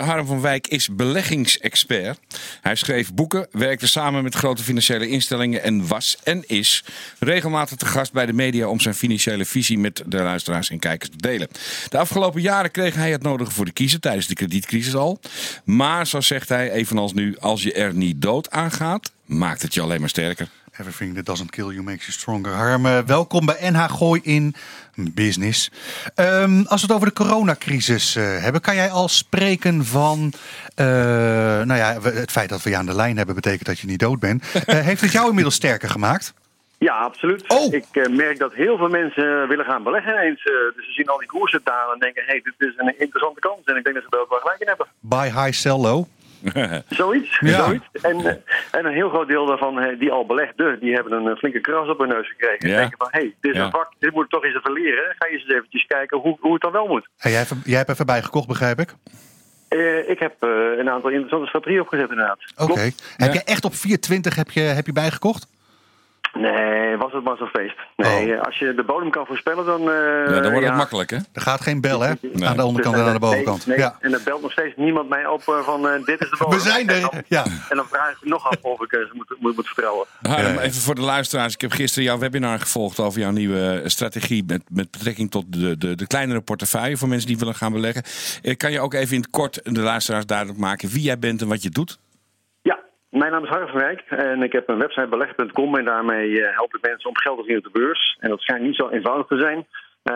Harm van Wijk is beleggingsexpert. Hij schreef boeken, werkte samen met grote financiële instellingen en was en is regelmatig te gast bij de media om zijn financiële visie met de luisteraars en kijkers te delen. De afgelopen jaren kreeg hij het nodige voor de kiezer tijdens de kredietcrisis al. Maar, zo zegt hij, evenals nu, als je er niet dood aan gaat, maakt het je alleen maar sterker. Everything that doesn't kill you makes you stronger. Harm, welkom bij NH Gooi in Business. Als we het over de coronacrisis hebben, kan jij al spreken van... het feit dat we je aan de lijn hebben betekent dat je niet dood bent. Heeft het jou inmiddels sterker gemaakt? Ja, absoluut. Oh. Ik merk dat heel veel mensen willen gaan beleggen ineens. Dus ze zien al die koersen dalen en denken, hey, dit is een interessante kans. En ik denk dat ze er ook wel gelijk in hebben. Buy high, sell low. Zoiets. Ja. Zoiets. En een heel groot deel daarvan die al belegden, die hebben een flinke kras op hun neus gekregen. Ja. En denken van, hey, dit is een vak, dit moet ik toch eens even leren. Ga je eens eventjes kijken hoe het dan wel moet. Hey, jij hebt even bijgekocht, begrijp ik? Ik heb een aantal interessante strategieën opgezet inderdaad. Oké. Heb je echt op 4,20 heb je bijgekocht? Nee, was het maar zo'n feest. Nee, als je de bodem kan voorspellen, dan... dan wordt het makkelijk, hè? Er gaat geen bel, hè? Nee. Aan de onderkant en aan de bovenkant. Nee. Ja. En er belt nog steeds niemand mij op van dit is de bodem. We zijn er, ja. En dan vraag ik nog af of ik ze moet vertrouwen. Harm, even voor de luisteraars. Ik heb gisteren jouw webinar gevolgd over jouw nieuwe strategie met betrekking tot de kleinere portefeuille voor mensen die willen gaan beleggen. Kan je ook even in het kort de luisteraars duidelijk maken wie jij bent en wat je doet? Mijn naam is Harm van Wijk en ik heb een website beleggen.com en daarmee help ik mensen om geld te verdienen op de beurs. En dat schijnt niet zo eenvoudig te zijn.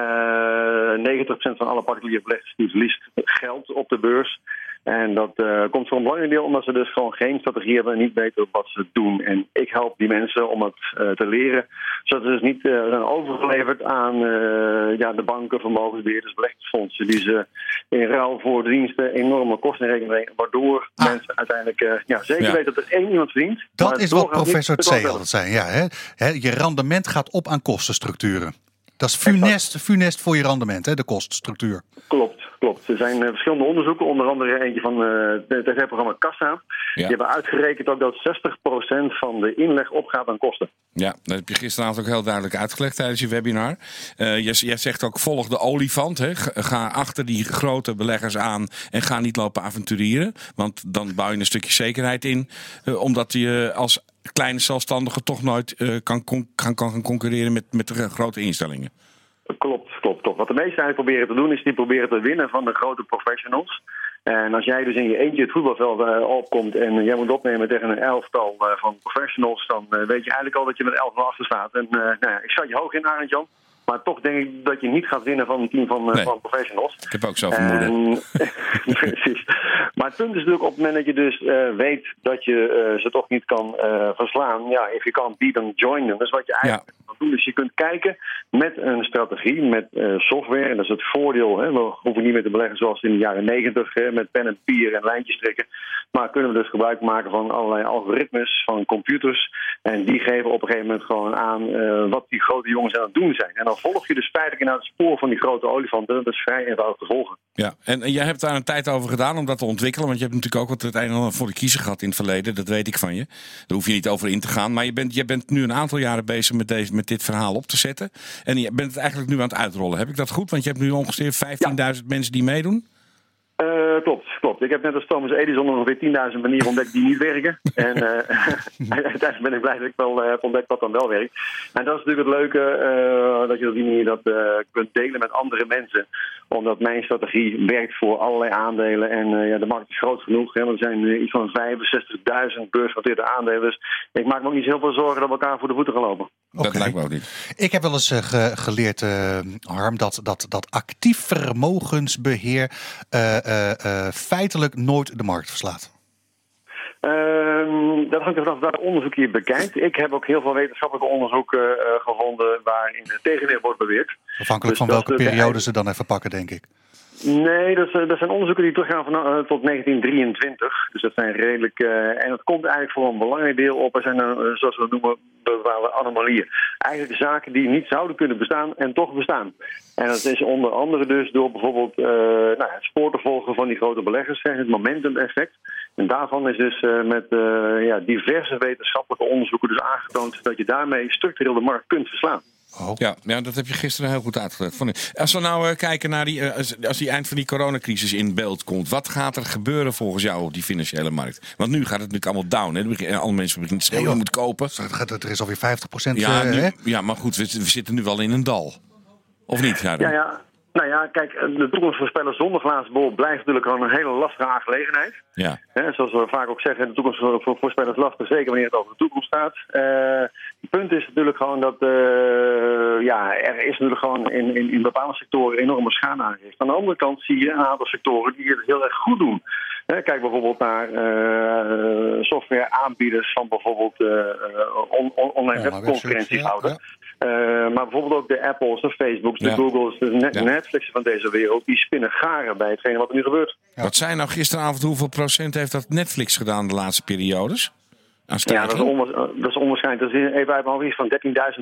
90% van alle particuliere beleggers die verliest geld op de beurs. En dat komt voor een belangrijk deel omdat ze dus gewoon geen strategie hebben en niet weten wat ze doen. En ik help die mensen om het te leren, zodat ze dus niet zijn overgeleverd aan de banken, vermogensbeheerders, beleggingsfondsen, die ze in ruil voor diensten enorme kosten in rekening brengen, waardoor mensen uiteindelijk zeker weten dat er één iemand verdient. Dat is wat professor Tse altijd zei. Ja, hè? Je rendement gaat op aan kostenstructuren. Dat is funest voor je rendement, hè, de kostenstructuur. Klopt. Er zijn verschillende onderzoeken, onder andere eentje van het tv-programma Kassa. Ja. Die hebben uitgerekend ook dat 60% van de inleg opgaat aan kosten. Ja, dat heb je gisteravond ook heel duidelijk uitgelegd tijdens je webinar. Jij zegt ook, volg de olifant. Hè? Ga achter die grote beleggers aan en ga niet lopen avonturieren. Want dan bouw je een stukje zekerheid in. Omdat je als kleine zelfstandige toch nooit kan gaan concurreren met de grote instellingen. Klopt. Wat de meesten eigenlijk proberen te doen is die proberen te winnen van de grote professionals. En als jij dus in je eentje het voetbalveld opkomt en jij moet opnemen tegen een elftal van professionals, dan weet je eigenlijk al dat je met 11 achter staat. En ik schat je hoog in, Arend Jan. Maar toch denk ik dat je niet gaat winnen van een team van professionals. Ik heb ook zo vermoeden. Precies. Maar het punt is natuurlijk op het moment dat je dus weet dat je ze toch niet kan verslaan. Ja, if you can't beat them, join them. Dat is wat je eigenlijk kan doen. Dus je kunt kijken met een strategie, met software. En dat is het voordeel. Hè. We hoeven niet meer te beleggen zoals in de jaren 90 met pen en papier en lijntjes trekken. Maar kunnen we dus gebruik maken van allerlei algoritmes, van computers. En die geven op een gegeven moment gewoon aan wat die grote jongens aan het doen zijn. En dan volg je dus feitelijk naar het spoor van die grote olifanten. Dat is vrij eenvoudig te volgen. Ja, en jij hebt daar een tijd over gedaan om dat te ontwikkelen. Want je hebt natuurlijk ook wat het een en ander voor de kiezer gehad in het verleden. Dat weet ik van je. Daar hoef je niet over in te gaan. Maar je bent nu een aantal jaren bezig met dit verhaal op te zetten. En je bent het eigenlijk nu aan het uitrollen. Heb ik dat goed? Want je hebt nu ongeveer 15.000 mensen die meedoen. Klopt. Ik heb net als Thomas Edison ongeveer 10.000 manieren ontdekt die niet werken. En uiteindelijk ben ik blij dat ik wel heb ontdekt wat dan wel werkt. En dat is natuurlijk het leuke, dat je op die manier dat kunt delen met andere mensen. Omdat mijn strategie werkt voor allerlei aandelen. En de markt is groot genoeg. Hè, want er zijn iets van 65.000 beursgenoteerde aandelen. Dus ik maak me ook niet heel veel zorgen dat we elkaar voor de voeten gaan lopen. Dat lijkt me ook niet. Ik heb wel eens geleerd, Harm, dat actief vermogensbeheer feitelijk nooit de markt verslaat. Dat hangt er vanaf welk onderzoek je bekijkt. Ik heb ook heel veel wetenschappelijke onderzoeken gevonden waarin het tegendeel wordt beweerd. Afhankelijk van welke periode ze dan even pakken, denk ik. Nee, dat zijn onderzoeken die teruggaan tot 1923. Dus dat zijn redelijk... en dat komt eigenlijk voor een belangrijk deel op. Er zijn, zoals we dat noemen, bepaalde anomalieën. Eigenlijk zaken die niet zouden kunnen bestaan en toch bestaan. En dat is onder andere dus door bijvoorbeeld het spoor te volgen van die grote beleggers. Het momentum effect. En daarvan is dus met diverse wetenschappelijke onderzoeken dus aangetoond dat je daarmee structureel de markt kunt verslaan. Oh. Ja, dat heb je gisteren heel goed uitgelegd. Als we nou kijken naar als die eind van die coronacrisis in beeld komt, wat gaat er gebeuren volgens jou op die financiële markt? Want nu gaat het natuurlijk allemaal down. Hè? Alle mensen beginnen te schreeuwen, je moet kopen. Er is alweer 50%. Ja, maar goed, we zitten nu wel in een dal. Of niet? Ja. Nou ja, kijk, de toekomstvoorspellers zonder glazen bol blijft natuurlijk gewoon een hele lastige aangelegenheid. Ja. Zoals we vaak ook zeggen, de toekomstvoorspellers lastig, zeker wanneer het over de toekomst gaat. Het punt is natuurlijk gewoon dat er is natuurlijk gewoon in bepaalde sectoren enorme schade aangericht. Aan de andere kant zie je een aantal sectoren die het heel erg goed doen. Kijk bijvoorbeeld naar softwareaanbieders van bijvoorbeeld online webconferenties houden. Ja. Maar bijvoorbeeld ook de Apples, de Facebooks, de Googles, de Netflix van deze wereld, die spinnen garen bij hetgene wat er nu gebeurt. Ja. Wat zijn nou gisteravond, hoeveel procent heeft dat Netflix gedaan de laatste periodes? Ja, dat is onwaarschijnlijk. Dat is even uit mijn hoofd iets van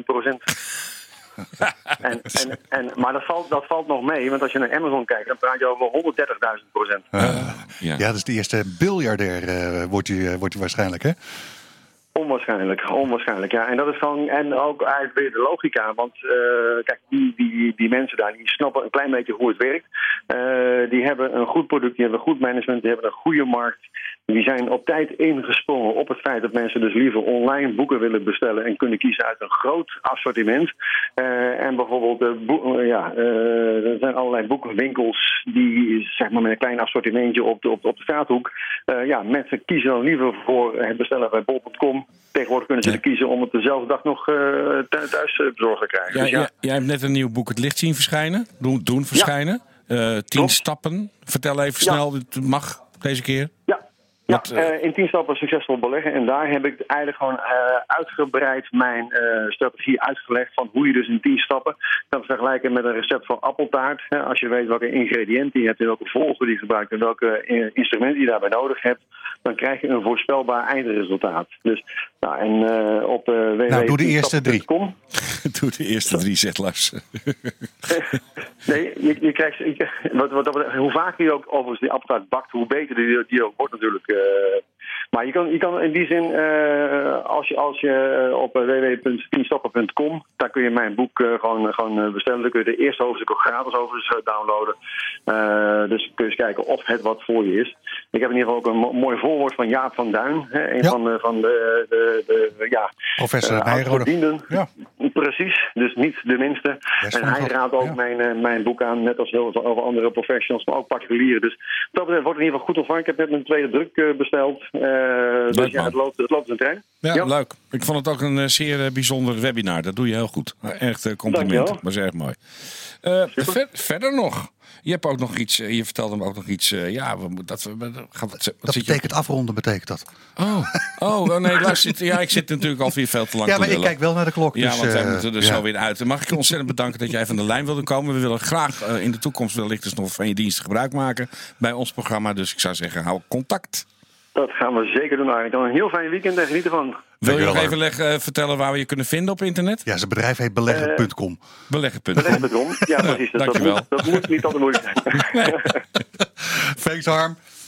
13.000%. Maar dat valt nog mee, want als je naar Amazon kijkt, dan praat je over 130.000%. Ja, dat is de eerste biljardair wordt hij waarschijnlijk, hè? Onwaarschijnlijk, ja. En dat is gewoon, en ook eigenlijk weer de logica. Want kijk, die mensen daar, die snappen een klein beetje hoe het werkt. Die hebben een goed product, die hebben een goed management, die hebben een goede markt. Die zijn op tijd ingesprongen op het feit dat mensen dus liever online boeken willen bestellen en kunnen kiezen uit een groot assortiment. En bijvoorbeeld, er zijn allerlei boekenwinkels die zeg maar met een klein assortimentje op de straathoek. Mensen kiezen dan liever voor het bestellen bij bol.com. Tegenwoordig kunnen ze kiezen om het dezelfde dag nog thuis bezorgd te krijgen. Jij hebt net een nieuw boek Het Licht zien verschijnen. Doen verschijnen. 10 stappen. Vertel even snel, het mag deze keer. In 10 stappen succesvol beleggen. En daar heb ik eigenlijk gewoon uitgebreid mijn strategie uitgelegd van hoe je dus in 10 stappen kan vergelijken met een recept van appeltaart. Als je weet welke ingrediënten je hebt en welke volgorde je gebruikt en welke instrumenten je daarbij nodig hebt, dan krijg je een voorspelbaar eindresultaat. Dus, op www. Doe de eerste 3. Doe de eerste 3, zegt Lars. Nee, je krijgt, hoe vaker je ook overigens die appeltaart bakt, hoe beter die ook wordt natuurlijk. Maar je kan in die zin, als je op www.10stappen.com, daar kun je mijn boek gewoon bestellen. Dan kun je de eerste hoofdstuk ook gratis overigens downloaden. Dus kun je eens kijken of het wat voor je is. Ik heb in ieder geval ook een mooi voorwoord van Jaap van Duin. Een van de professor Nijrode. Ja. Precies, dus niet de minste. En hij raadt ook mijn boek aan, net als heel veel andere professionals, maar ook particulieren. Dus dat wordt in ieder geval goed ontvangen. Ik heb net een tweede druk besteld. Dus het loopt zijn trein. Ja, leuk. Ik vond het ook een zeer bijzonder webinar. Dat doe je heel goed. Echt complimenten. Dat was erg mooi. Verder nog. Je hebt ook nog iets. Je vertelde me ook nog iets. Dat betekent afronden, betekent dat. Nee, luister. Ik zit natuurlijk al veel te lang. Ja, maar ik kijk wel naar de klok. Ja, want wij moeten er zo weer uit. Mag ik je ontzettend bedanken dat jij van de lijn wilde komen. We willen graag in de toekomst wellicht eens nog van je diensten gebruik maken bij ons programma. Dus ik zou zeggen, hou contact. Dat gaan we zeker doen, Arie. Dan een heel fijn weekend en geniet ervan. Wil je nog even vertellen waar we je kunnen vinden op internet? Ja, zijn bedrijf heet beleggen.com. Beleggen.com, ja precies. Dankjewel. Dat moet niet altijd moeilijk zijn. Thanks, Harm.